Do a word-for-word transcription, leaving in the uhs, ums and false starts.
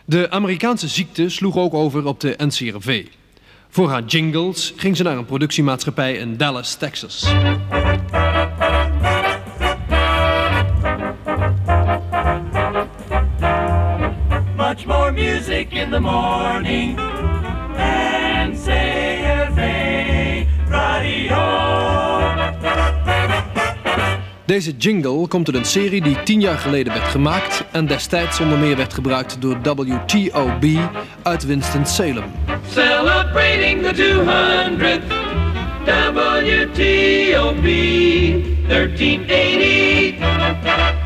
De Amerikaanse ziekte sloeg ook over op de N C R V. Voor haar jingles ging ze naar een productiemaatschappij in Dallas, Texas. Much more music in the morning. N C R V Radio. Deze jingle komt uit een serie die tien jaar geleden werd gemaakt en destijds onder meer werd gebruikt door W T O B uit Winston-Salem. Celebrating the two hundredth W T O B thirteen eighty.